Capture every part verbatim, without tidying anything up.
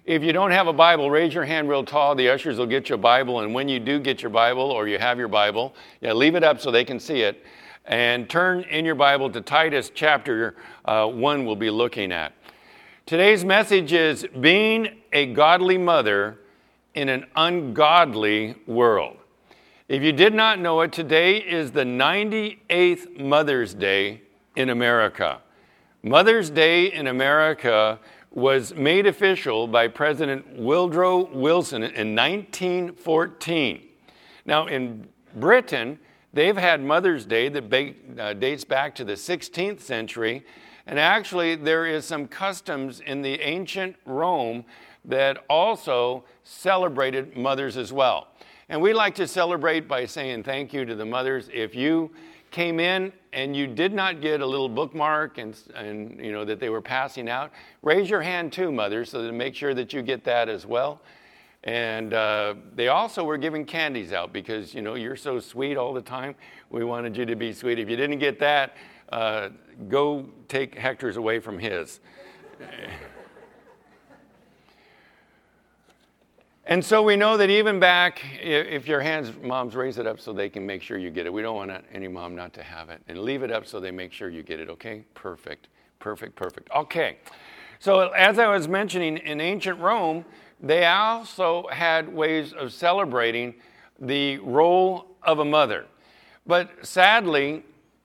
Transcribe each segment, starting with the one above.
If you don't have a Bible, raise your hand real tall. The ushers will get you a Bible. And when you do get your Bible or you have your Bible, yeah, leave it up so they can see it. And turn in your Bible to Titus chapter uh, one we'll be looking at. Today's message is being a godly mother in an ungodly world. If you did not know it, today is the ninety-eighth Mother's Day in America. Mother's Day in America was made official by President Woodrow Wilson in nineteen fourteen. Now, in Britain, they've had Mother's Day that ba- uh, dates back to the sixteenth century, and actually there is some customs in the ancient Rome that also celebrated mothers as well. And we like to celebrate by saying thank you to the mothers. If you came in and you did not get a little bookmark and, and you know that they were passing out, raise your hand too, mothers, so to make sure that you get that as well. And uh, they also were giving candies out because, you know, you're so sweet all the time. We wanted you to be sweet. If you didn't get that, uh, go take Hector's away from his. And so we know that even back, if your hands, moms, raise it up so they can make sure you get it. We don't want any mom not to have it. And leave it up so they make sure you get it, okay? Perfect, perfect, perfect. Okay, so as I was mentioning, in ancient Rome, they also had ways of celebrating the role of a mother. But sadly,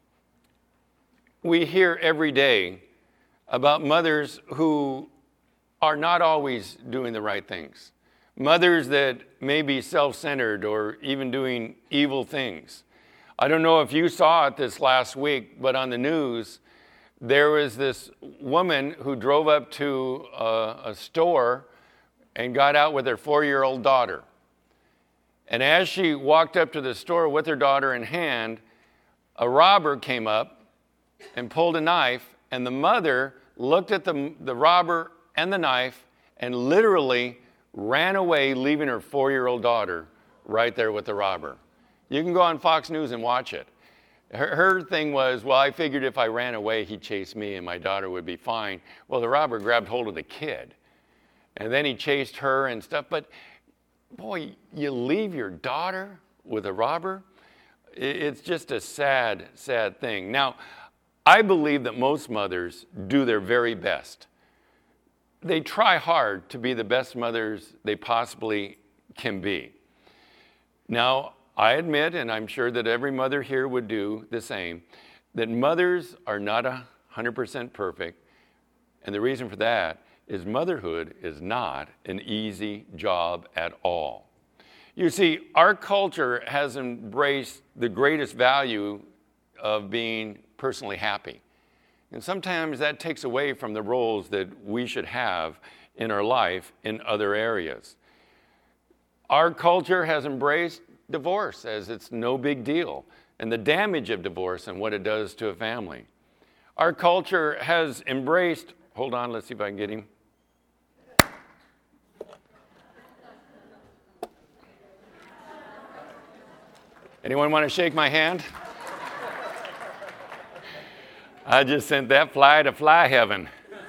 we hear every day about mothers who are not always doing the right things. Mothers that may be self-centered or even doing evil things. I don't know if you saw it this last week, but on the news, there was this woman who drove up to a, a store and got out with her four-year-old daughter. And as she walked up to the store with her daughter in hand, a robber came up and pulled a knife, and the mother looked at the, the robber and the knife and literally ran away, leaving her four-year-old daughter right there with the robber. You can go on Fox News and watch it. Her, her thing was, well, I figured if I ran away, he'd chase me and my daughter would be fine. Well, the robber grabbed hold of the kid, and then he chased her and stuff. But, boy, you leave your daughter with a robber? It's just a sad, sad thing. Now, I believe that most mothers do their very best. They try hard to be the best mothers they possibly can be. Now, I admit, and I'm sure that every mother here would do the same, that mothers are not one hundred percent perfect. And the reason for that is motherhood is not an easy job at all. You see, our culture has embraced the greatest value of being personally happy. And sometimes that takes away from the roles that we should have in our life in other areas. Our culture has embraced divorce as it's no big deal, and the damage of divorce and what it does to a family. Our culture has embraced, hold on, let's see if I can get him. Anyone want to shake my hand? I just sent that fly to fly heaven.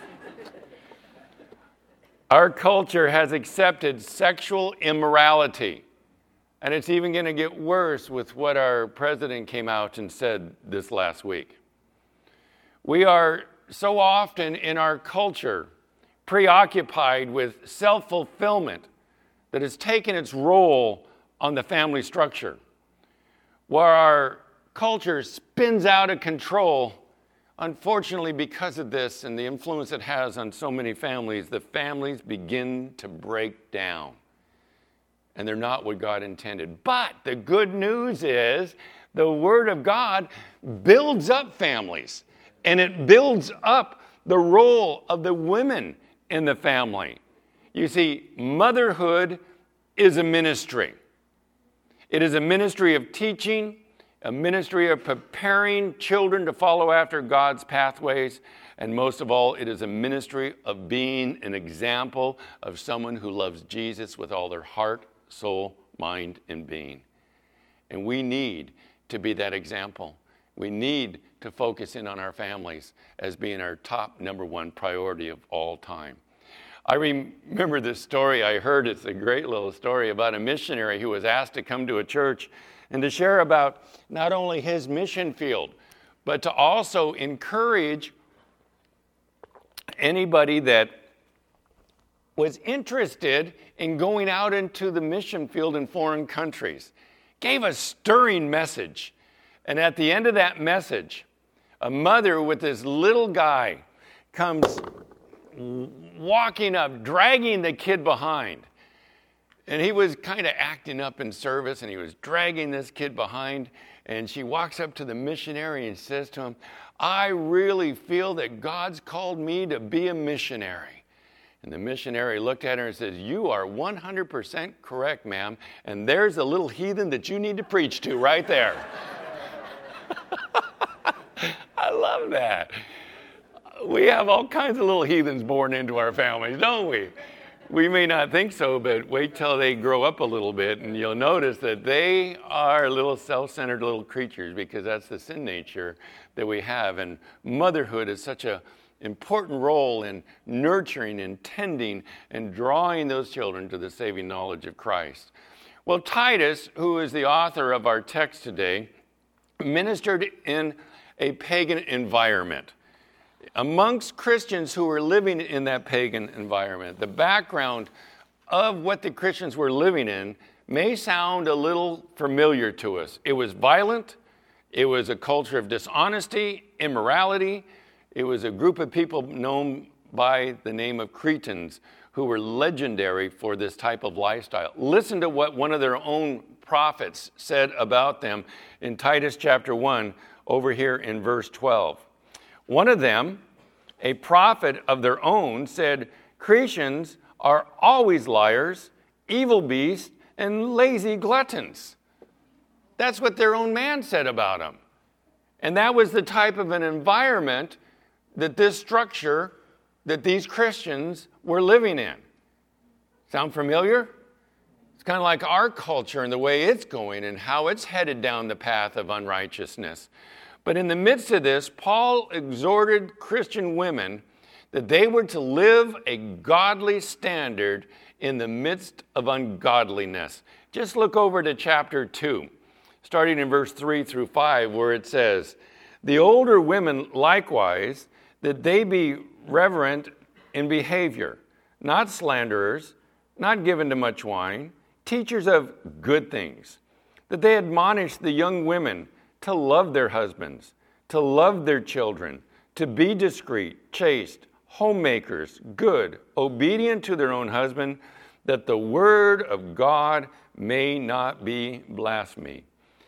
Our culture has accepted sexual immorality, and it's even going to get worse with what our president came out and said this last week. We are so often in our culture preoccupied with self-fulfillment that has taken its role on the family structure, where our culture spins out of control. Unfortunately, because of this and the influence it has on so many families, the families begin to break down. And they're not what God intended. But the good news is the Word of God builds up families. And it builds up the role of the women in the family. You see, motherhood is a ministry. It is a ministry of teaching, a ministry of preparing children to follow after God's pathways, and most of all, it is a ministry of being an example of someone who loves Jesus with all their heart, soul, mind, and being. And we need to be that example. We need to focus in on our families as being our top number one priority of all time. I remember this story I heard. It's a great little story about a missionary who was asked to come to a church and to share about not only his mission field, but to also encourage anybody that was interested in going out into the mission field in foreign countries. Gave a stirring message. And at the end of that message, a mother with this little guy comes walking up, dragging the kid behind. And he was kind of acting up in service, and he was dragging this kid behind. And she walks up to the missionary and says to him, I really feel that God's called me to be a missionary. And the missionary looked at her and says, you are one hundred percent correct, ma'am. And there's a little heathen that you need to preach to right there. I love that. We have all kinds of little heathens born into our families, don't we? We may not think so, but wait till they grow up a little bit and you'll notice that they are little self-centered little creatures, because that's the sin nature that we have. And motherhood is such an important role in nurturing and tending and drawing those children to the saving knowledge of Christ. Well, Titus, who is the author of our text today, ministered in a pagan environment amongst Christians who were living in that pagan environment. The background of what the Christians were living in may sound a little familiar to us. It was violent. It was a culture of dishonesty, immorality. It was a group of people known by the name of Cretans who were legendary for this type of lifestyle. Listen to what one of their own prophets said about them in Titus chapter one, over here in verse twelve. One of them, a prophet of their own, said, Cretans are always liars, evil beasts, and lazy gluttons. That's what their own man said about them. And that was the type of an environment that this structure, that these Christians were living in. Sound familiar? It's kind of like our culture and the way it's going and how it's headed down the path of unrighteousness. But in the midst of this, Paul exhorted Christian women that they were to live a godly standard in the midst of ungodliness. Just look over to chapter two, starting in verse three through five, where it says, the older women likewise, that they be reverent in behavior, not slanderers, not given to much wine, teachers of good things, that they admonish the young women to love their husbands, to love their children, to be discreet, chaste, homemakers, good, obedient to their own husband, that the word of God may not be blasphemed.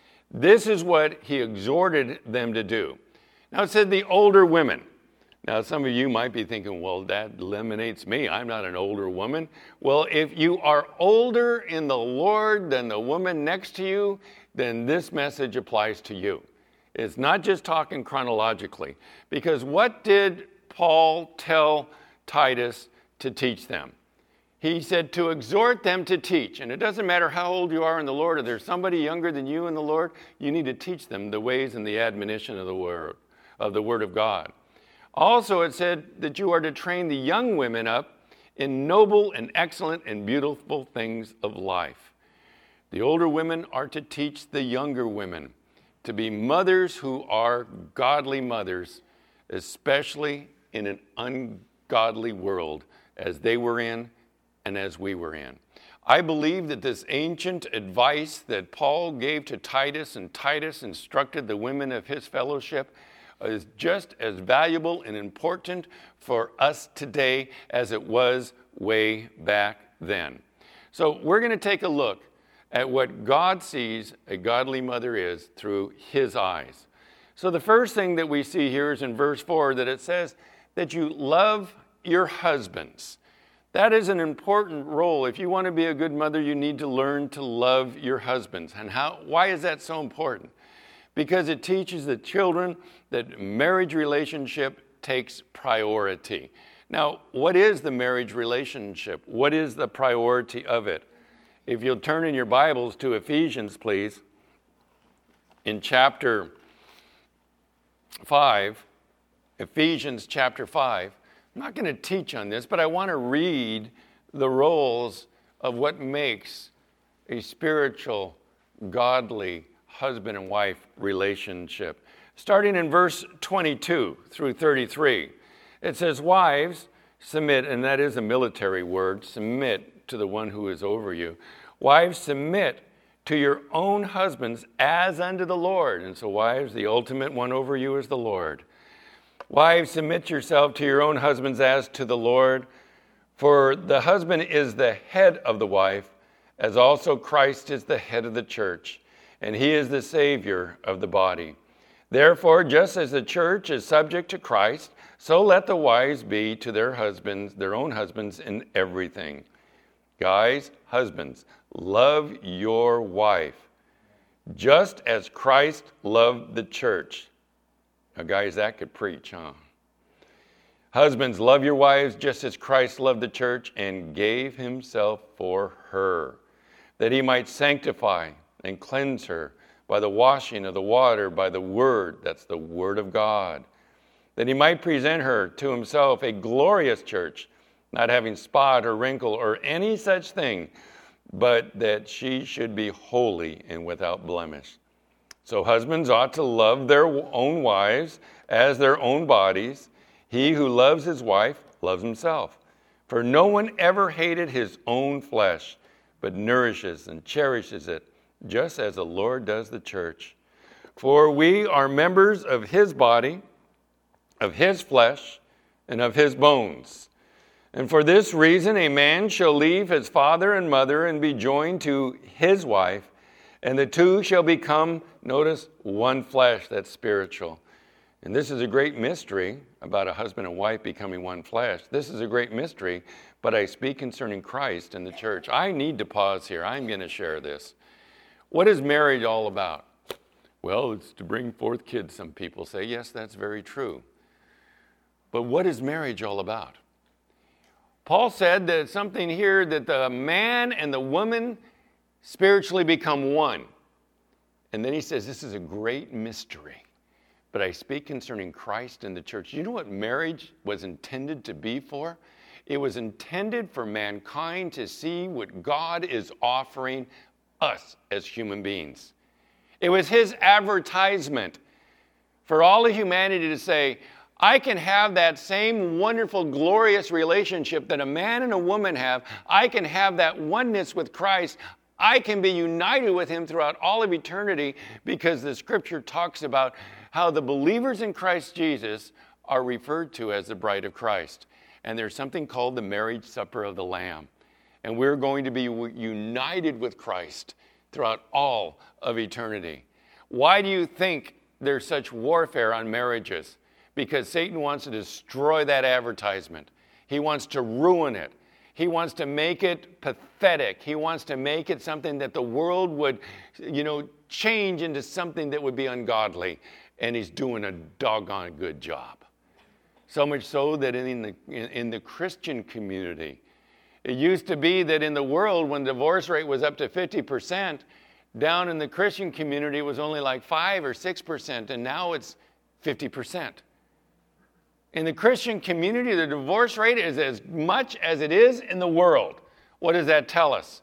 This is what he exhorted them to do. Now it said the older women. Now some of you might be thinking, well, that eliminates me. I'm not an older woman. Well, if you are older in the Lord than the woman next to you, then this message applies to you. It's not just talking chronologically, because what did Paul tell Titus to teach them? He said to exhort them to teach. And it doesn't matter how old you are in the Lord, or there's somebody younger than you in the Lord, you need to teach them the ways and the admonition of the word, of the word of God. Also, it said that you are to train the young women up in noble and excellent and beautiful things of life. The older women are to teach the younger women to be mothers who are godly mothers, especially in an ungodly world as they were in and as we were in. I believe that this ancient advice that Paul gave to Titus, and Titus instructed the women of his fellowship, is just as valuable and important for us today as it was way back then. So we're going to take a look at what God sees a godly mother is through his eyes. So the first thing that we see here is in verse four, that it says that you love your husbands. That is an important role. If you want to be a good mother, you need to learn to love your husbands. And how? Why is that so important? Because it teaches the children that marriage relationship takes priority. Now, what is the marriage relationship? What is the priority of it? If you'll turn in your Bibles to Ephesians, please, in chapter five, Ephesians chapter five, I'm not going to teach on this, but I want to read the roles of what makes a spiritual, godly husband and wife relationship. Starting in verse twenty-two through thirty-three, it says, wives, submit, and that is a military word, submit to the one who is over you. Wives, submit to your own husbands as unto the Lord. And so wives, the ultimate one over you is the Lord. Wives, submit yourself to your own husbands as to the Lord. For the husband is the head of the wife, as also Christ is the head of the church, and he is the Savior of the body. Therefore, just as the church is subject to Christ, so let the wives be to their husbands, their own husbands, in everything. Guys, husbands, love your wife, just as Christ loved the church. Now, guys, that could preach, huh? Husbands, love your wives just as Christ loved the church and gave himself for her, that he might sanctify and cleanse her by the washing of the water, by the word, that's the word of God, that he might present her to himself a glorious church, not having spot or wrinkle or any such thing, but that she should be holy and without blemish. So husbands ought to love their own wives as their own bodies. He who loves his wife loves himself. For no one ever hated his own flesh, but nourishes and cherishes it, just as the Lord does the church. For we are members of his body, of his flesh, and of his bones. And for this reason a man shall leave his father and mother and be joined to his wife, and the two shall become, notice, one flesh. That's spiritual. And this is a great mystery about a husband and wife becoming one flesh. This is a great mystery, but I speak concerning Christ and the church. I need to pause here. I'm going to share this. What is marriage all about? Well, it's to bring forth kids, some people say. Yes, that's very true. But what is marriage all about? Paul said that something here that the man and the woman spiritually become one. And then he says this is a great mystery. But I speak concerning Christ and the church. You know what marriage was intended to be for? It was intended for mankind to see what God is offering us as human beings. It was his advertisement for all of humanity to say, I can have that same wonderful, glorious relationship that a man and a woman have. I can have that oneness with Christ. I can be united with him throughout all of eternity, because the scripture talks about how the believers in Christ Jesus are referred to as the bride of Christ. And there's something called the marriage supper of the Lamb. And we're going to be united with Christ throughout all of eternity. Why do you think there's such warfare on marriages? Because Satan wants to destroy that advertisement. He wants to ruin it. He wants to make it pathetic. He wants to make it something that the world would, you know, change into something that would be ungodly. And he's doing a doggone good job. So much so that in the, in, in the Christian community, it used to be that in the world, when the divorce rate was up to fifty percent, down in the Christian community it was only like five or six percent, and now it's fifty percent. In the Christian community, the divorce rate is as much as it is in the world. What does that tell us?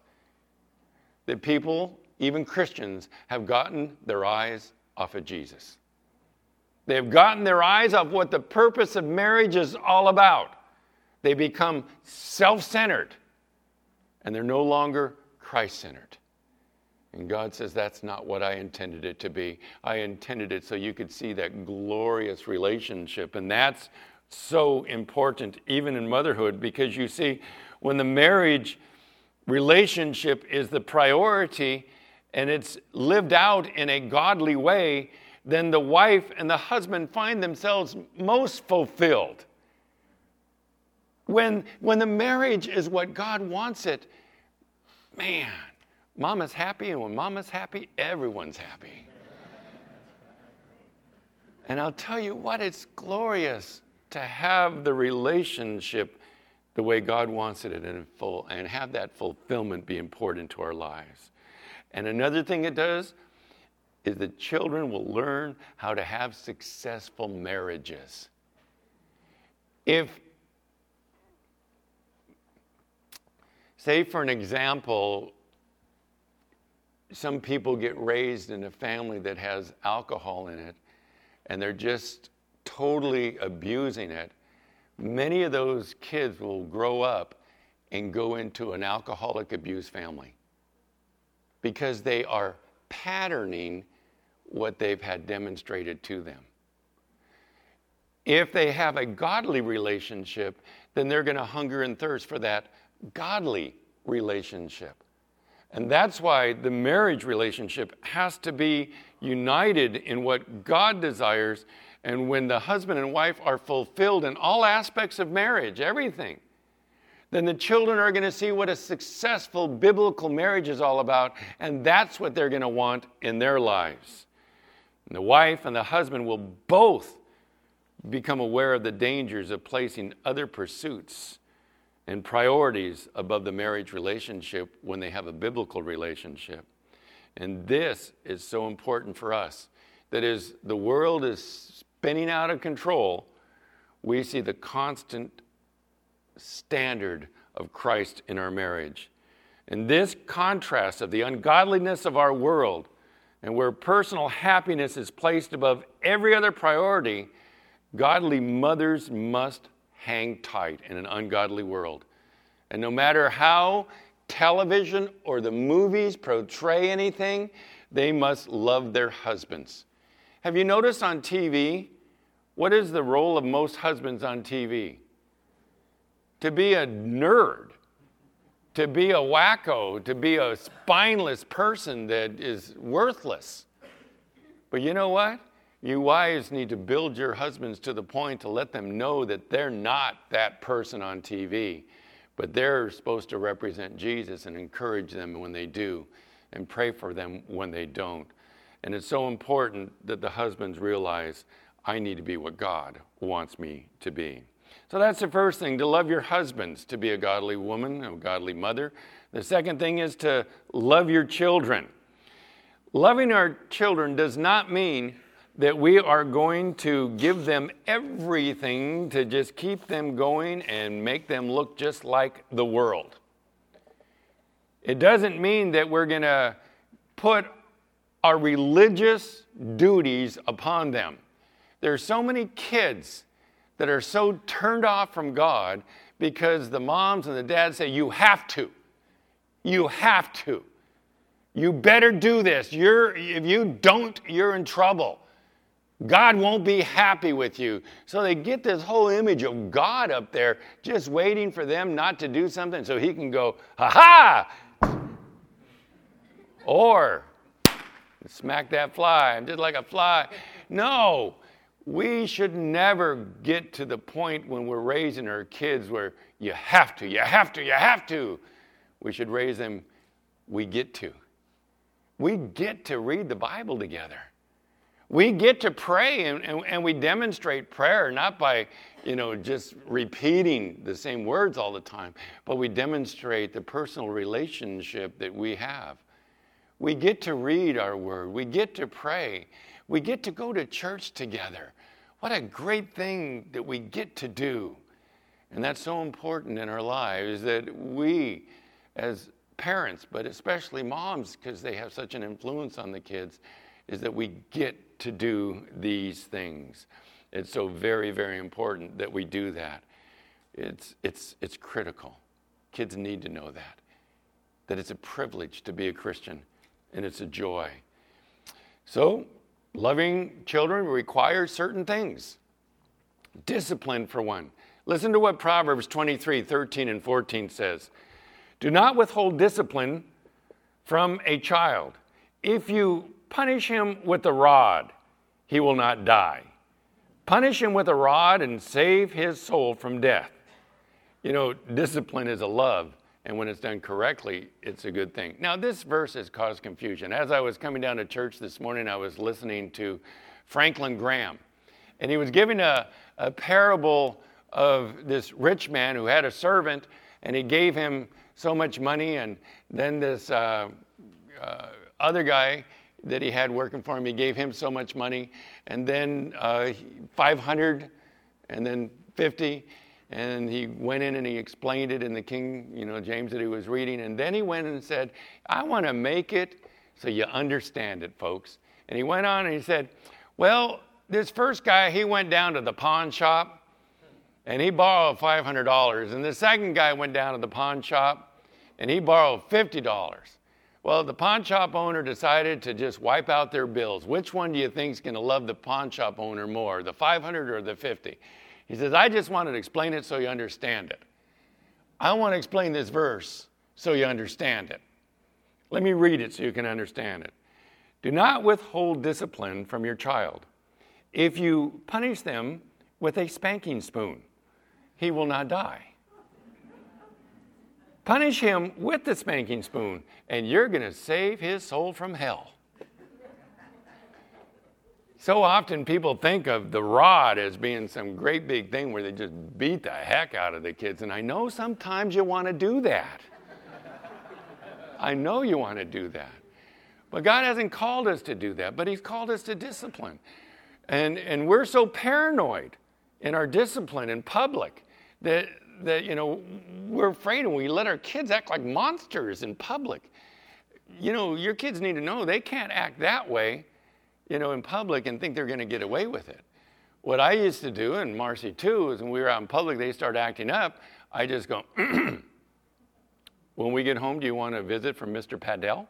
That people, even Christians, have gotten their eyes off of Jesus. They've gotten their eyes off what the purpose of marriage is all about. They become self-centered, and they're no longer Christ-centered. And God says, that's not what I intended it to be. I intended it so you could see that glorious relationship. And that's so important, even in motherhood, because you see, when the marriage relationship is the priority and it's lived out in a godly way, then the wife and the husband find themselves most fulfilled. When, when the marriage is what God wants it, man, mama's happy, and when mama's happy, everyone's happy. And I'll tell you what, it's glorious to have the relationship the way God wants it in full, and have that fulfillment be important to our lives. And another thing it does is that children will learn how to have successful marriages. If Say, for an example, some people get raised in a family that has alcohol in it, and they're just totally abusing it. Many of those kids will grow up and go into an alcoholic abuse family because they are patterning what they've had demonstrated to them. If they have a godly relationship, then they're going to hunger and thirst for that godly relationship. And that's why the marriage relationship has to be united in what God desires. And when the husband and wife are fulfilled in all aspects of marriage, everything, then the children are going to see what a successful biblical marriage is all about. And that's what they're going to want in their lives. And the wife and the husband will both become aware of the dangers of placing other pursuits and priorities above the marriage relationship when they have a biblical relationship. And this is so important for us, that as the world is spinning out of control, we see the constant standard of Christ in our marriage. And this contrast of the ungodliness of our world and where personal happiness is placed above every other priority, godly mothers must hang tight in an ungodly world. And no matter how television or the movies portray anything, they must love their husbands. Have you noticed on T V, what is the role of most husbands on T V? To be a nerd, to be a wacko, to be a spineless person that is worthless. But you know what? You wives need to build your husbands to the point to let them know that they're not that person on T V, but they're supposed to represent Jesus and encourage them when they do and pray for them when they don't. And it's so important that the husbands realize, I need to be what God wants me to be. So that's the first thing, to love your husbands, to be a godly woman, a godly mother. The second thing is to love your children. Loving our children does not mean that we are going to give them everything to just keep them going and make them look just like the world. It doesn't mean that we're going to put our religious duties upon them. There are so many kids that are so turned off from God because the moms and the dads say, you have to. You have to. You better do this. You're, if you don't, you're in trouble. God won't be happy with you. So they get this whole image of God up there just waiting for them not to do something so he can go, ha-ha! Or smack that fly. I'm just like a fly. No, we should never get to the point when we're raising our kids where you have to, you have to, you have to. We should raise them, we get to. We get to read the Bible together. We get to pray, and, and, and we demonstrate prayer, not by, you know, just repeating the same words all the time, but we demonstrate the personal relationship that we have. We get to read our word. We get to pray. We get to go to church together. What a great thing that we get to do. And that's so important in our lives, that we, as parents, but especially moms, because they have such an influence on the kids, is that we get to do these things. It's so very, very important that we do that. It's, it's, it's critical. Kids need to know that, that it's a privilege to be a Christian, and it's a joy. So, loving children requires certain things. Discipline, for one. Listen to what Proverbs twenty-three, thirteen, and fourteen says. Do not withhold discipline from a child. If you punish him with a rod, he will not die. Punish him with a rod and save his soul from death. You know, discipline is a love, and when it's done correctly, it's a good thing. Now, this verse has caused confusion. As I was coming down to church this morning, I was listening to Franklin Graham, and he was giving a, a parable of this rich man who had a servant, and he gave him so much money, and then this uh, uh, other guy that he had working for him, he gave him so much money, and then uh, five hundred, and then fifty, And he went in and he explained it in the King, you know, James that he was reading. And then he went and said, I want to make it so you understand it, folks. And he went on and he said, well, this first guy, he went down to the pawn shop and he borrowed five hundred dollars. And the second guy went down to the pawn shop and he borrowed fifty dollars. Well, the pawn shop owner decided to just wipe out their bills. Which one do you think is going to love the pawn shop owner more, the five hundred or the fifty? He says, I just wanted to explain it so you understand it. I want to explain this verse so you understand it. Let me read it so you can understand it. Do not withhold discipline from your child. If you punish them with a spanking spoon, he will not die. Punish him with the spanking spoon, and you're going to save his soul from hell. So often people think of the rod as being some great big thing where they just beat the heck out of the kids. And I know sometimes you want to do that. I know you want to do that. But God hasn't called us to do that, but he's called us to discipline. And, and we're so paranoid in our discipline in public that, that, you know, we're afraid and we let our kids act like monsters in public. You know, your kids need to know they can't act that way, you know, in public and think they're going to get away with it. What I used to do, and Marcy too, is when we were out in public, they start acting up, I just go, when we get home, do you want a visit from Mister Padell?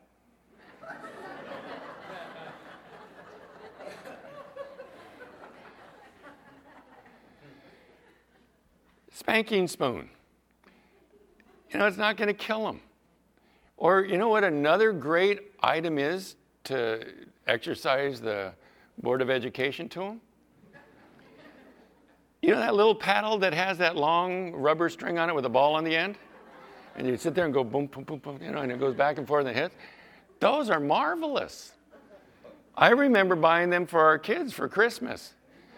Spanking spoon. You know, it's not going to kill them. Or you know what another great item is to exercise the Board of Education to them? You know that little paddle that has that long rubber string on it with a ball on the end? And you sit there and go boom, boom, boom, boom, you know, and it goes back and forth and hits. Those are marvelous. I remember buying them for our kids for Christmas.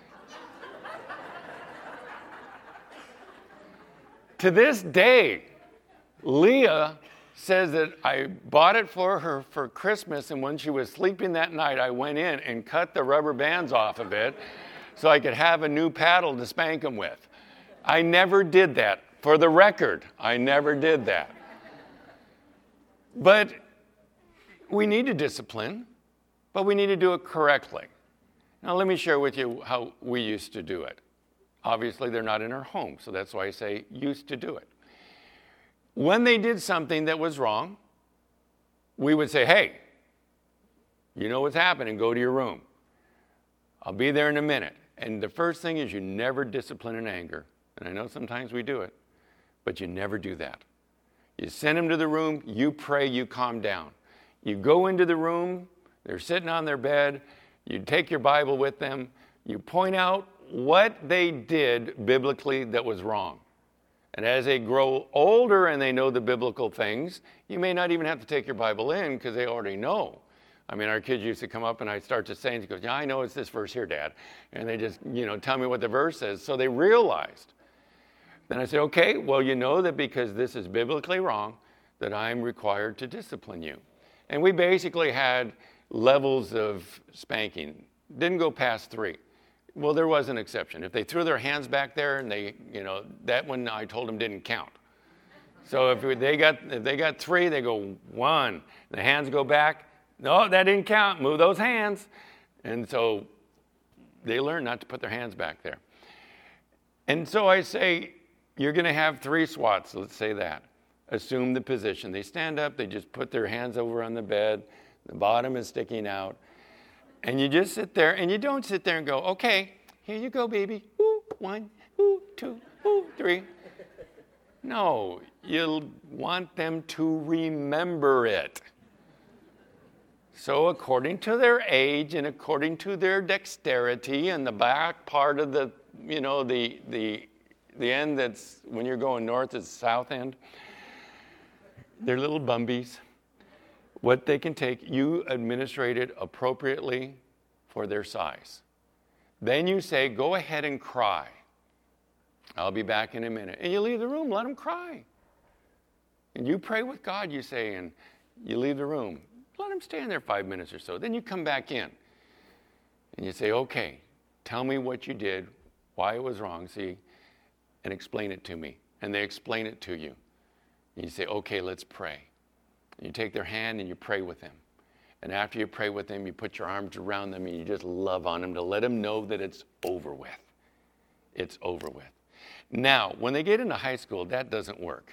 To this day, Leah says that I bought it for her for Christmas, and when she was sleeping that night, I went in and cut the rubber bands off of it so I could have a new paddle to spank them with. I never did that. For the record, I never did that. But we need to discipline, but we need to do it correctly. Now, let me share with you how we used to do it. Obviously, they're not in our home, so that's why I say used to do it. When they did something that was wrong, we would say, hey, you know what's happening, go to your room. I'll be there in a minute. And the first thing is you never discipline in anger. And I know sometimes we do it, but you never do that. You send them to the room, you pray, you calm down. You go into the room, they're sitting on their bed, you take your Bible with them, you point out what they did biblically that was wrong. And as they grow older and they know the biblical things, you may not even have to take your Bible in because they already know. I mean, our kids used to come up and I'd start to say, and he goes, yeah, I know it's this verse here, Dad. And they just, you know, tell me what the verse is. So they realized. Then I said, okay, well, you know that because this is biblically wrong, that I'm required to discipline you. And we basically had levels of spanking. Didn't go past three. Well, there was an exception. If they threw their hands back there and they, you know, that one I told them didn't count. So if they got if they got three, they go one. The hands go back. No, that didn't count. Move those hands. And so they learn not to put their hands back there. And so I say, you're going to have three swats. Let's say that. Assume the position. They stand up. They just put their hands over on the bed. The bottom is sticking out. And you just sit there, and you don't sit there and go, okay, here you go, baby. Ooh, one, ooh, two, ooh, three. No, you want them to remember it. So according to their age and according to their dexterity and the back part of the, you know, the the the end that's, when you're going north is the south end, they're little bumbies. What they can take, you administrate it appropriately for their size. Then you say, go ahead and cry. I'll be back in a minute. And you leave the room, let them cry. And you pray with God, you say, and you leave the room. Let them stay in there five minutes or so. Then you come back in. And you say, okay, tell me what you did, why it was wrong. See, and explain it to me. And they explain it to you. And you say, okay, let's pray. And you take their hand and you pray with them. And after you pray with them, you put your arms around them and you just love on them to let them know that it's over with. It's over with. Now, when they get into high school, that doesn't work.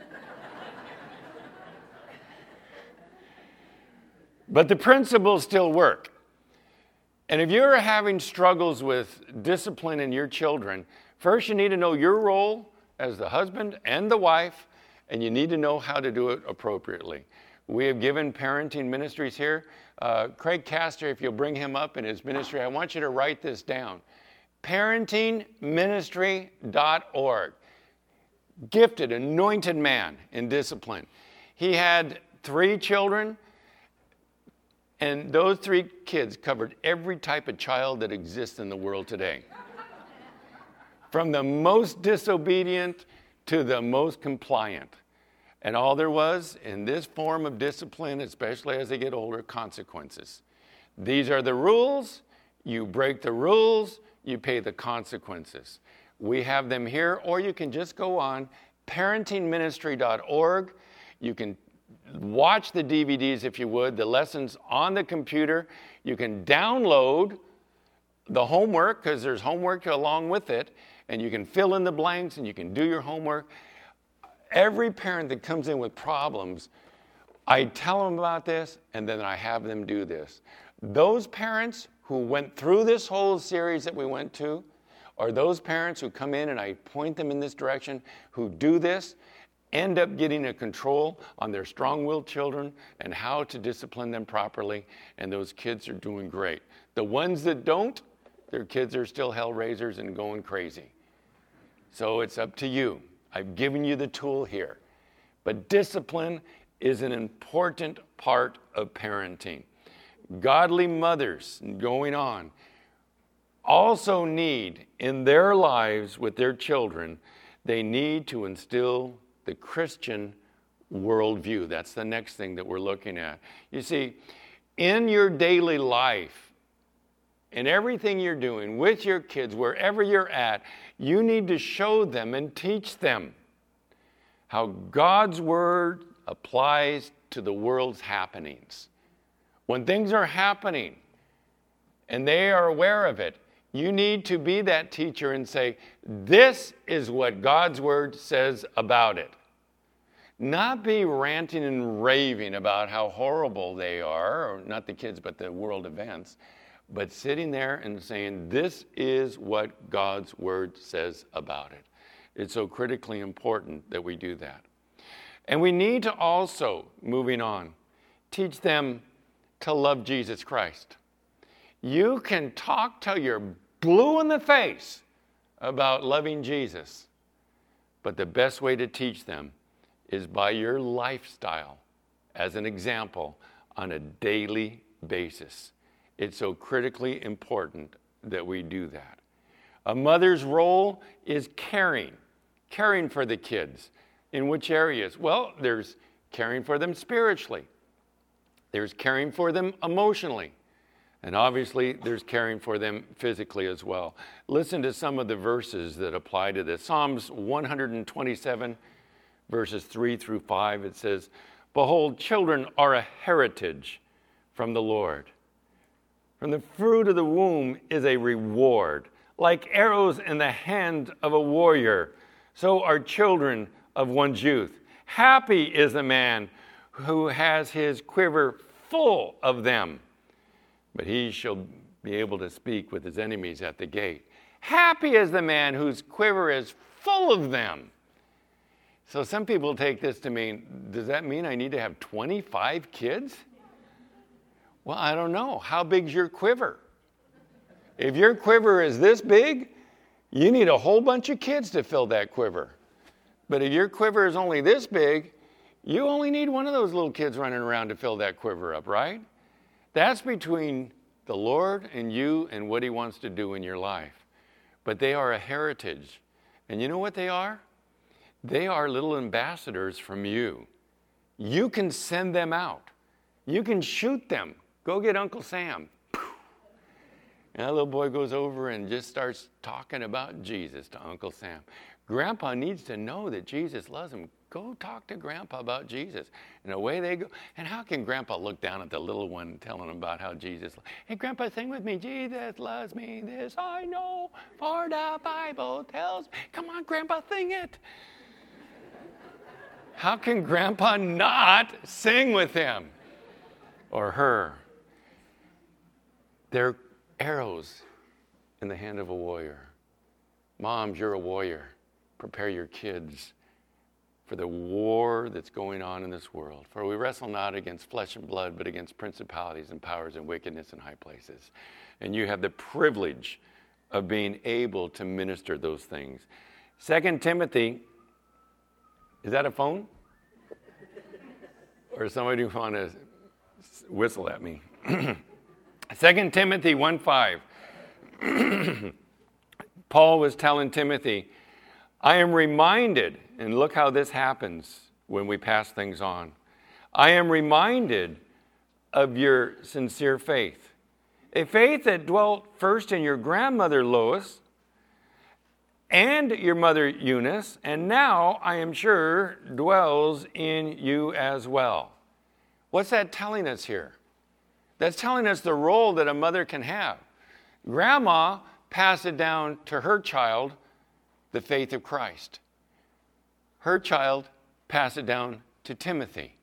But the principles still work. And if you're having struggles with discipline in your children, first you need to know your role as the husband and the wife, and you need to know how to do it appropriately. We have given parenting ministries here. Uh, Craig Castor, if you'll bring him up in his ministry, I want you to write this down. parenting ministry dot org. Gifted, anointed man in discipline. He had three children, and those three kids covered every type of child that exists in the world today. From the most disobedient to the most compliant. And all there was in this form of discipline, especially as they get older, consequences. These are the rules. You break the rules, you pay the consequences. We have them here, or you can just go on parenting ministry dot org. You can watch the D V Ds if you would, the lessons on the computer. You can download the homework, because there's homework along with it, and you can fill in the blanks and you can do your homework. Every parent that comes in with problems, I tell them about this, and then I have them do this. Those parents who went through this whole series that we went to, or those parents who come in and I point them in this direction, who do this, end up getting a control on their strong-willed children and how to discipline them properly, and those kids are doing great. The ones that don't, their kids are still hell-raisers and going crazy. So it's up to you. I've given you the tool here. But discipline is an important part of parenting. Godly mothers, going on, also need in their lives with their children, they need to instill the Christian worldview. That's the next thing that we're looking at. You see, in your daily life, in everything you're doing with your kids, wherever you're at, you need to show them and teach them how God's word applies to the world's happenings. When things are happening and they are aware of it, you need to be that teacher and say, this is what God's word says about it. Not be ranting and raving about how horrible they are, or not the kids, but the world events, but sitting there and saying, this is what God's word says about it. It's so critically important that we do that. And we need to also, moving on, teach them to love Jesus Christ. You can talk till you're blue in the face about loving Jesus, but the best way to teach them is by your lifestyle as an example on a daily basis. It's so critically important that we do that. A mother's role is caring, caring for the kids. In which areas? Well, there's caring for them spiritually. There's caring for them emotionally. And obviously, there's caring for them physically as well. Listen to some of the verses that apply to this. Psalms one twenty-seven, verses three through five, it says, behold, children are a heritage from the Lord. From the fruit of the womb is a reward. Like arrows in the hand of a warrior, so are children of one's youth. Happy is the man who has his quiver full of them, but he shall be able to speak with his enemies at the gate. Happy is the man whose quiver is full of them. So some people take this to mean, does that mean I need to have twenty-five kids? Well, I don't know. How big's your quiver? If your quiver is this big, you need a whole bunch of kids to fill that quiver. But if your quiver is only this big, you only need one of those little kids running around to fill that quiver up, right? That's between the Lord and you and what he wants to do in your life. But they are a heritage. And you know what they are? They are little ambassadors from you. You can send them out. You can shoot them. Go get Uncle Sam. And that little boy goes over and just starts talking about Jesus to Uncle Sam. Grandpa needs to know that Jesus loves him. Go talk to Grandpa about Jesus. And away they go. And how can Grandpa look down at the little one telling him about how Jesus loves? Hey, Grandpa, sing with me. Jesus loves me. This I know, for the Bible tells me. Come on, Grandpa, sing it. How can Grandpa not sing with him or her? They're arrows in the hand of a warrior. Moms, you're a warrior. Prepare your kids for the war that's going on in this world. For we wrestle not against flesh and blood, but against principalities and powers and wickedness in high places. And you have the privilege of being able to minister those things. Second Timothy, is that a phone? Or somebody want to whistle at me? Second Timothy one five. Paul was telling Timothy, I am reminded, and look how this happens when we pass things on. I am reminded of your sincere faith, a faith that dwelt first in your grandmother Lois and your mother Eunice, and now, I am sure, dwells in you as well. What's that telling us here? That's telling us the role that a mother can have. Grandma passed it down to her child, the faith of Christ. Her child passed it down to Timothy.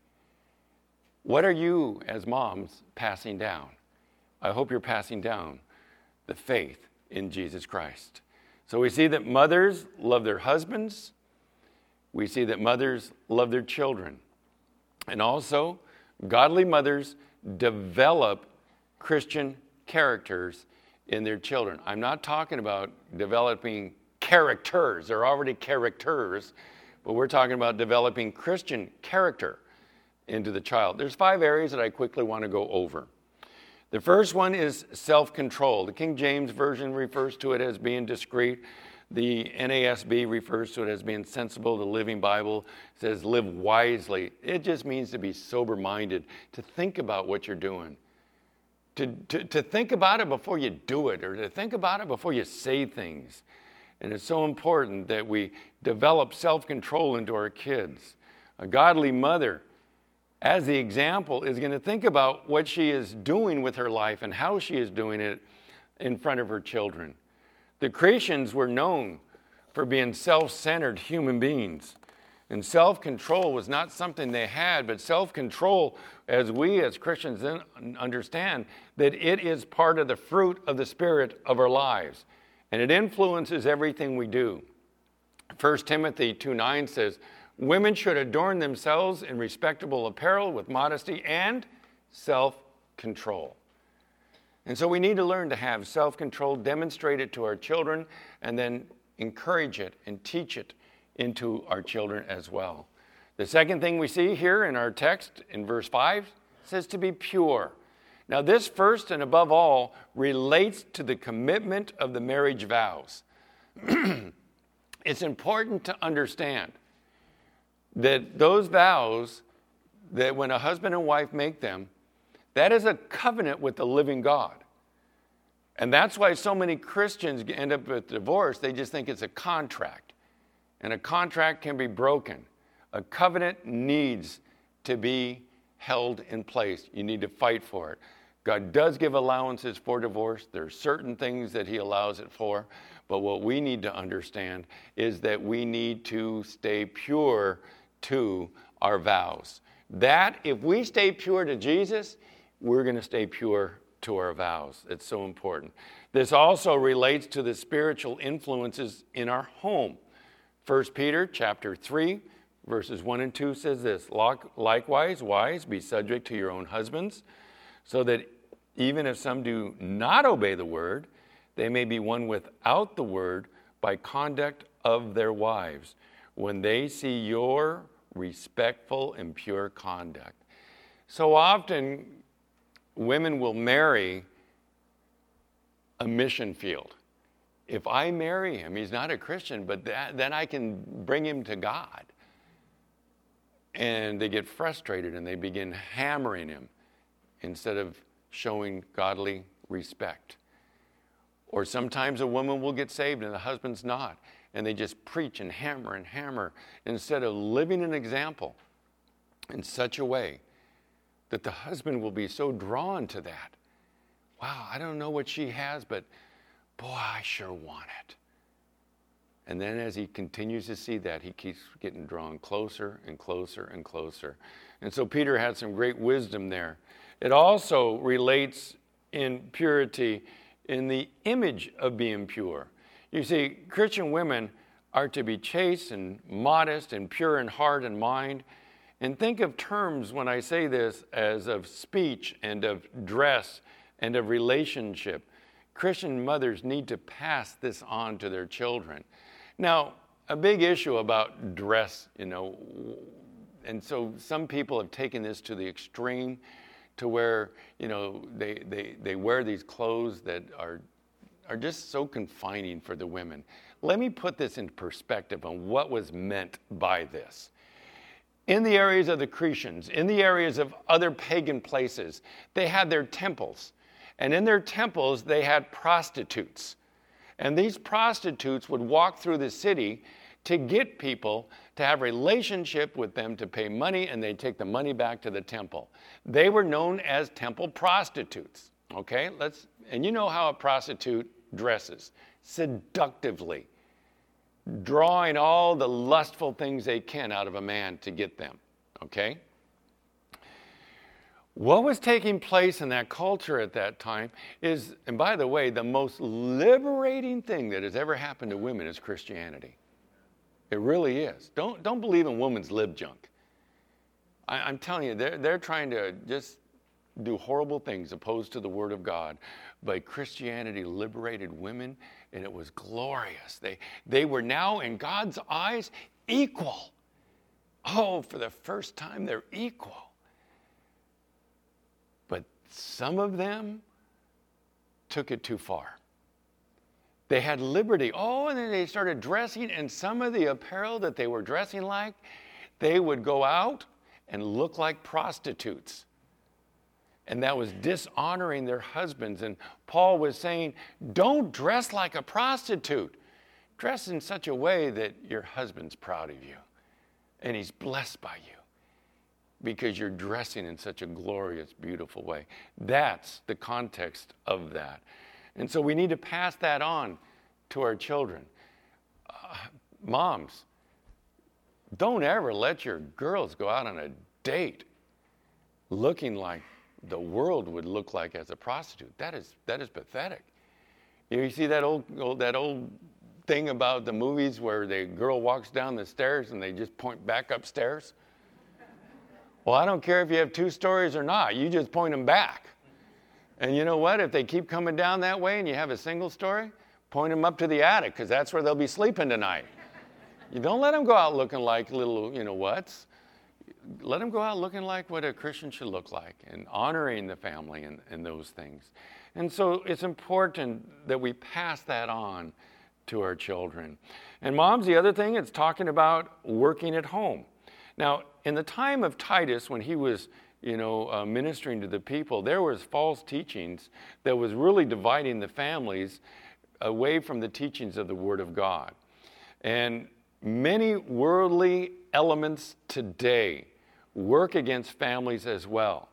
What are you, as moms, passing down? I hope you're passing down the faith in Jesus Christ. So we see that mothers love their husbands. We see that mothers love their children. And also, godly mothers develop Christian characters in their children. I'm not talking about developing characters. They're already characters, but we're talking about developing Christian character into the child. There's five areas that I quickly want to go over. The first one is self-control. The King James Version refers to it as being discreet. The N A S B refers to it as being sensible. The Living Bible says live wisely. It just means to be sober-minded, to think about what you're doing, to, to, to think about it before you do it, or to think about it before you say things. And it's so important that we develop self-control into our kids. A godly mother, as the example, is going to think about what she is doing with her life and how she is doing it in front of her children. The Creations were known for being self-centered human beings. And self-control was not something they had, but self-control, as we as Christians understand, that it is part of the fruit of the Spirit of our lives. And it influences everything we do. First Timothy two nine says, women should adorn themselves in respectable apparel with modesty and self-control. And so we need to learn to have self-control, demonstrate it to our children, and then encourage it and teach it into our children as well. The second thing we see here in our text in verse five says to be pure. Now this first and above all relates to the commitment of the marriage vows. It's important to understand that those vows, that when a husband and wife make them, that is a covenant with the living God. And that's why so many Christians end up with divorce. They just think it's a contract. And a contract can be broken. A covenant needs to be held in place. You need to fight for it. God does give allowances for divorce. There are certain things that he allows it for. But what we need to understand is that we need to stay pure to our vows. That, if we stay pure to Jesus, we're going to stay pure to our vows. It's so important. This also relates to the spiritual influences in our home. First Peter chapter three, verses one and two says this, likewise, wives, be subject to your own husbands, so that even if some do not obey the word, they may be won without the word by conduct of their wives, when they see your respectful and pure conduct. So often, women will marry a mission field. If I marry him, he's not a Christian, but that, then I can bring him to God. And they get frustrated and they begin hammering him instead of showing godly respect. Or sometimes a woman will get saved and the husband's not. and they just preach and hammer and hammer instead of living an example in such a way that the husband will be so drawn to that. Wow, I don't know what she has, but boy, I sure want it. And then as he continues to see that, he keeps getting drawn closer and closer and closer. And so Peter had some great wisdom there. It also relates in purity in the image of being pure. You see, Christian women are to be chaste and modest and pure in heart and mind. And think of terms when I say this as of speech and of dress and of relationship. Christian mothers need to pass this on to their children. Now, a big issue about dress, you know, and so some people have taken this to the extreme to where, you know, they, they, they wear these clothes that are, are just so confining for the women. Let me put this into perspective on what was meant by this. In the areas of the Cretans, in the areas of other pagan places, they had their temples. And in their temples, they had prostitutes. And these prostitutes would walk through the city to get people to have a relationship with them, to pay money, and they'd take the money back to the temple. They were known as temple prostitutes. Okay, let's, and you know how a prostitute dresses, seductively, drawing all the lustful things they can out of a man to get them. Okay? What was taking place in that culture at that time is, and by the way, the most liberating thing that has ever happened to women is Christianity. It really is. Don't, don't believe in women's lib junk. I, I'm telling you, they're, they're trying to just do horrible things opposed to the Word of God. But Christianity liberated women, and it was glorious. They, they were now, in God's eyes, equal. Oh, for the first time, they're equal. But some of them took it too far. They had liberty. Oh, and then they started dressing, and some of the apparel that they were dressing like, they would go out and look like prostitutes. And that was dishonoring their husbands. And Paul was saying, don't dress like a prostitute. Dress in such a way that your husband's proud of you, and he's blessed by you, because you're dressing in such a glorious, beautiful way. That's the context of that. And so we need to pass that on to our children. Uh, moms, don't ever let your girls go out on a date looking like the world would look like as a prostitute. That is that is pathetic. You know, you see that old, old that old thing about the movies where the girl walks down the stairs and they just point back upstairs? Well, I don't care if you have two stories or not. You just point them back. And you know what? If they keep coming down that way and you have a single story, point them up to the attic, because that's where they'll be sleeping tonight. You don't let them go out looking like little, you know whats. Let them go out looking like what a Christian should look like, and honoring the family and, and those things. And so it's important that we pass that on to our children. And moms, the other thing, it's talking about working at home. Now, in the time of Titus, when he was you know, uh, ministering to the people, there was false teachings that was really dividing the families away from the teachings of the Word of God. And many worldly elements today work against families as well.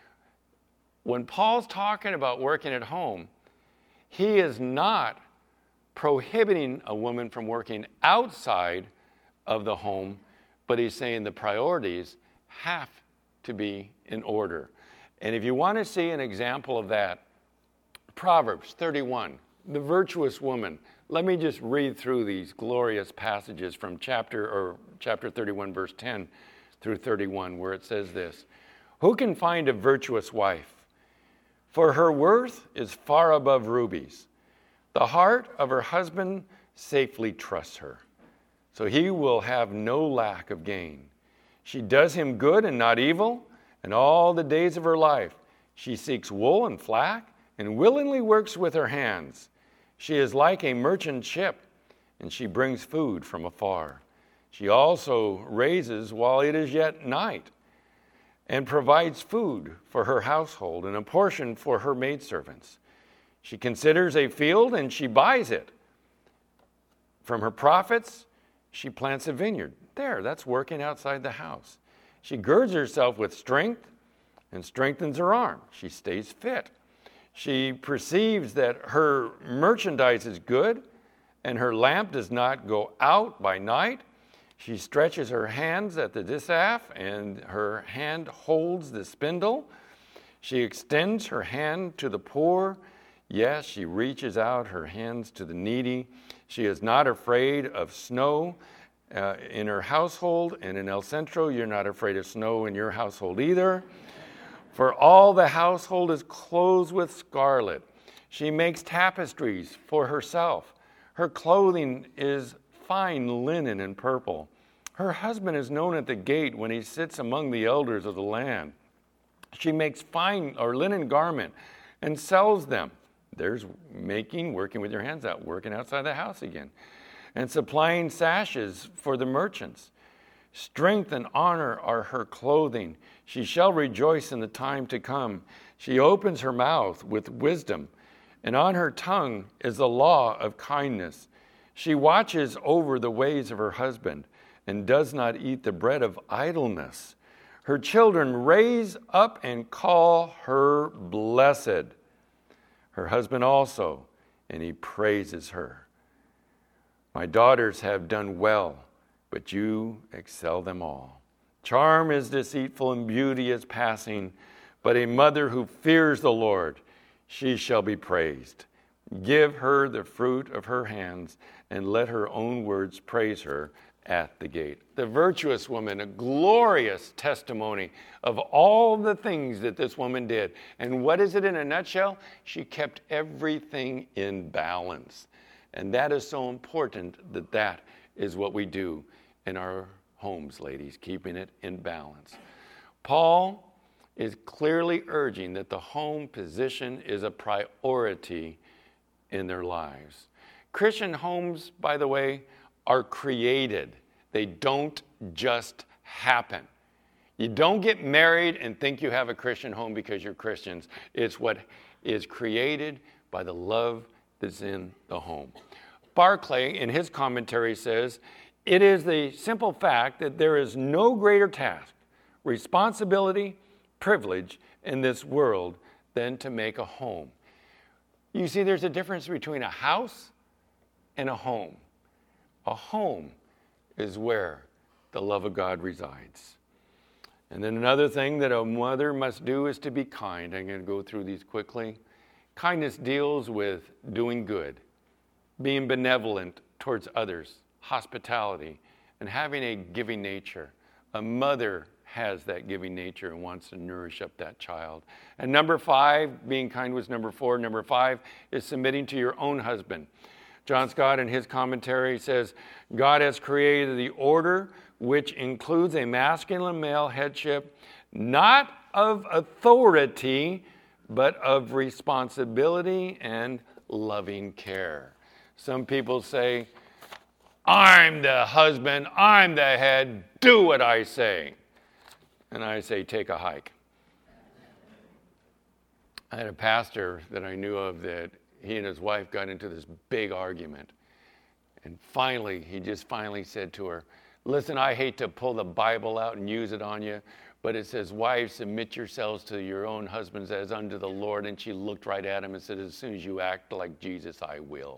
When Paul's talking about working at home, he is not prohibiting a woman from working outside of the home, but he's saying the priorities have to be in order. And if you want to see an example of that, Proverbs thirty-one, the virtuous woman. Let me just read through these glorious passages from chapter or chapter thirty-one, verse ten through thirty-one, where it says this: Who can find a virtuous wife? For her worth is far above rubies. The heart of her husband safely trusts her, so he will have no lack of gain. She does him good and not evil, and all the days of her life she seeks wool and flax, and willingly works with her hands. She is like a merchant ship, and she brings food from afar. She also raises while it is yet night, and provides food for her household and a portion for her maidservants. She considers a field, and she buys it. From her profits, she plants a vineyard. There, that's working outside the house. She girds herself with strength and strengthens her arm. She stays fit. She perceives that her merchandise is good and her lamp does not go out by night. She stretches her hands at the distaff and her hand holds the spindle. She extends her hand to the poor. Yes, she reaches out her hands to the needy. She is not afraid of snow uh, in her household. And in El Centro, you're not afraid of snow in your household either. For all the household is clothed with scarlet. She makes tapestries for herself. Her clothing is fine linen and purple. Her husband is known at the gate when he sits among the elders of the land. She makes fine or linen garment and sells them. There's making, working with your hands out, working outside the house again. And supplying sashes for the merchants. Strength and honor are her clothing. She shall rejoice in the time to come. She opens her mouth with wisdom, and on her tongue is the law of kindness. She watches over the ways of her husband and does not eat the bread of idleness. Her children raise up and call her blessed. Her husband also, and he praises her. My daughters have done well, but you excel them all. Charm is deceitful and beauty is passing, but a mother who fears the Lord, she shall be praised. Give her the fruit of her hands, and let her own words praise her at the gate. The virtuous woman, a glorious testimony of all the things that this woman did. And what is it in a nutshell? She kept everything in balance. And that is so important that that is what we do in our homes, ladies, keeping it in balance. Paul is clearly urging that the home position is a priority in their lives. Christian homes, by the way, are created. They don't just happen. You don't get married and think you have a Christian home because you're Christians. It's what is created by the love that's in the home. Barclay, in his commentary, says, it is the simple fact that there is no greater task, responsibility, privilege in this world than to make a home. You see, there's a difference between a house and a home. A home is where the love of God resides. And then another thing that a mother must do is to be kind. I'm going to go through these quickly. Kindness deals with doing good, being benevolent towards others, hospitality, and having a giving nature. A mother has that giving nature and wants to nourish up that child. And number five, being kind was number four. Number five is submitting to your own husband. John Scott, in his commentary, says, God has created the order which includes a masculine male headship, not of authority, but of responsibility and loving care. Some people say, I'm the husband, I'm the head, do what I say. And I say, take a hike. I had a pastor that I knew of that he and his wife got into this big argument. And finally, he just finally said to her, listen, I hate to pull the Bible out and use it on you, but it says, wives, submit yourselves to your own husbands as unto the Lord. And she looked right at him and said, as soon as you act like Jesus, I will.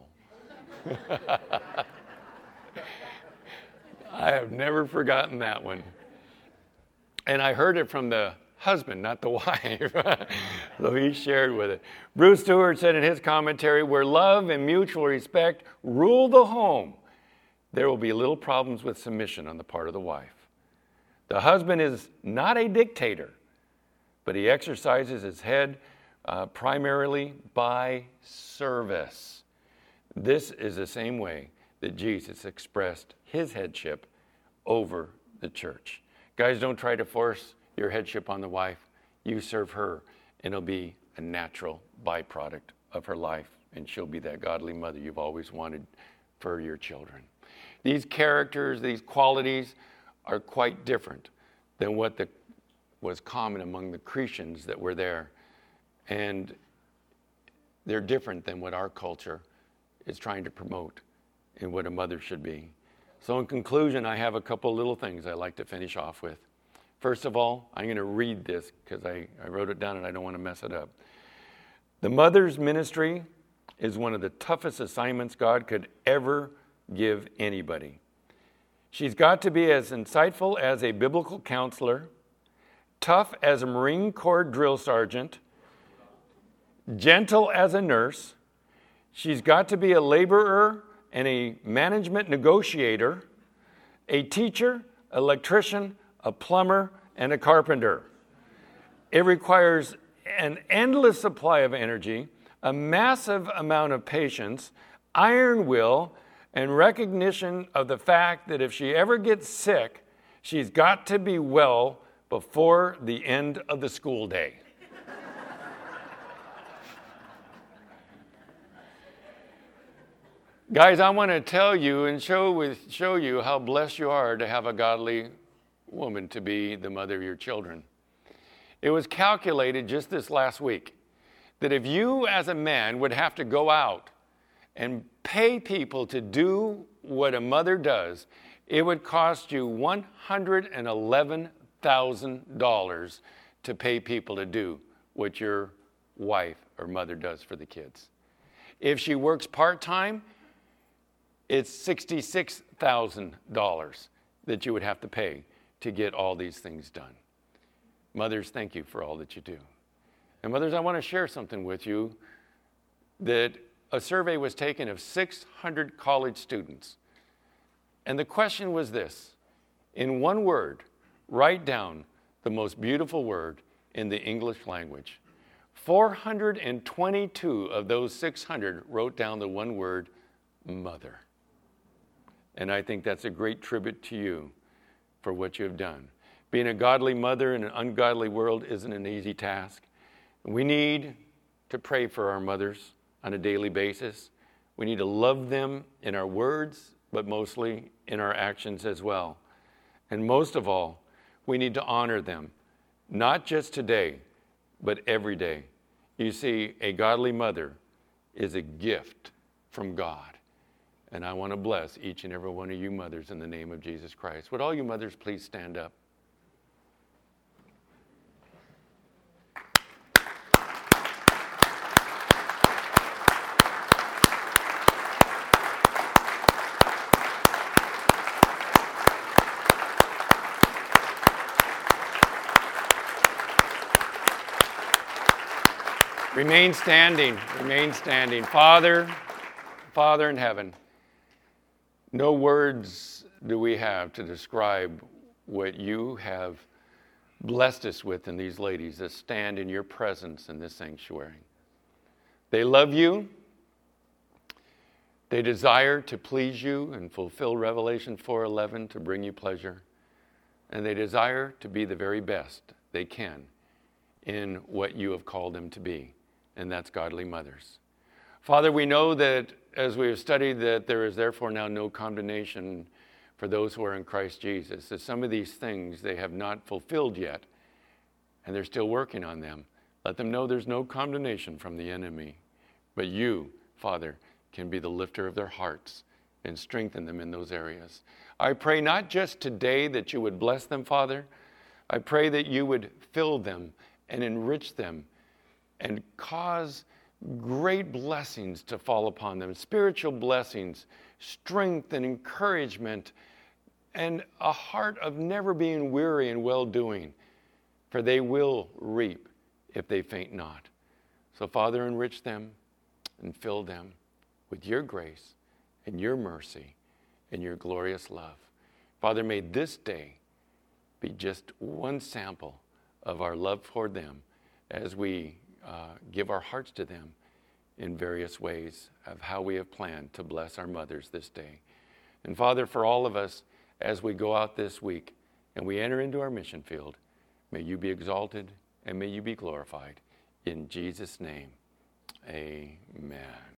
I have never forgotten that one. And I heard it from the husband, not the wife. So he shared with it. Bruce Stewart said in his commentary, where love and mutual respect rule the home, there will be little problems with submission on the part of the wife. The husband is not a dictator, but he exercises his head uh, primarily by service. This is the same way that Jesus expressed his headship over the church. Guys, don't try to force your headship on the wife. You serve her, and it'll be a natural byproduct of her life, and she'll be that godly mother you've always wanted for your children. These characters, these qualities are quite different than what the, was common among the Cretians that were there. And they're different than what our culture is trying to promote in what a mother should be. So in conclusion, I have a couple little things I'd like to finish off with. First of all, I'm going to read this because I, I wrote it down and I don't want to mess it up. The mother's ministry is one of the toughest assignments God could ever give anybody. She's got to be as insightful as a biblical counselor, tough as a Marine Corps drill sergeant, gentle as a nurse. She's got to be a laborer and a management negotiator, a teacher, electrician, a plumber, and a carpenter. It requires an endless supply of energy, a massive amount of patience, iron will, and recognition of the fact that if she ever gets sick, she's got to be well before the end of the school day. Guys, I want to tell you and show with show you how blessed you are to have a godly woman to be the mother of your children. It was calculated just this last week that if you as a man would have to go out and pay people to do what a mother does, it would cost you one hundred eleven thousand dollars to pay people to do what your wife or mother does for the kids. If she works part-time, it's sixty-six thousand dollars that you would have to pay to get all these things done. Mothers, thank you for all that you do. And mothers, I want to share something with you that a survey was taken of six hundred college students. And the question was this: in one word, write down the most beautiful word in the English language. four hundred twenty-two of those six hundred wrote down the one word, mother. And I think that's a great tribute to you for what you have done. Being a godly mother in an ungodly world isn't an easy task. We need to pray for our mothers on a daily basis. We need to love them in our words, but mostly in our actions as well. And most of all, we need to honor them, not just today, but every day. You see, a godly mother is a gift from God. And I want to bless each and every one of you mothers in the name of Jesus Christ. Would all you mothers please stand up? Remain standing, remain standing. Father, Father in heaven, no words do we have to describe what you have blessed us with in these ladies that stand in your presence in this sanctuary. They love you. They desire to please you and fulfill Revelation four eleven to bring you pleasure. And they desire to be the very best they can in what you have called them to be, and that's godly mothers. Father, we know that as we have studied that there is therefore now no condemnation for those who are in Christ Jesus, that some of these things they have not fulfilled yet, and they're still working on them. Let them know there's no condemnation from the enemy, but you, Father, can be the lifter of their hearts and strengthen them in those areas. I pray not just today that you would bless them, Father. I pray that you would fill them and enrich them and cause great blessings to fall upon them, spiritual blessings, strength and encouragement, and a heart of never being weary in well-doing, for they will reap if they faint not. So, Father, enrich them and fill them with your grace and your mercy and your glorious love. Father, may this day be just one sample of our love for them as we uh, give our hearts to them in various ways of how we have planned to bless our mothers this day. And Father, for all of us, as we go out this week and we enter into our mission field, may you be exalted and may you be glorified. In Jesus' name, amen.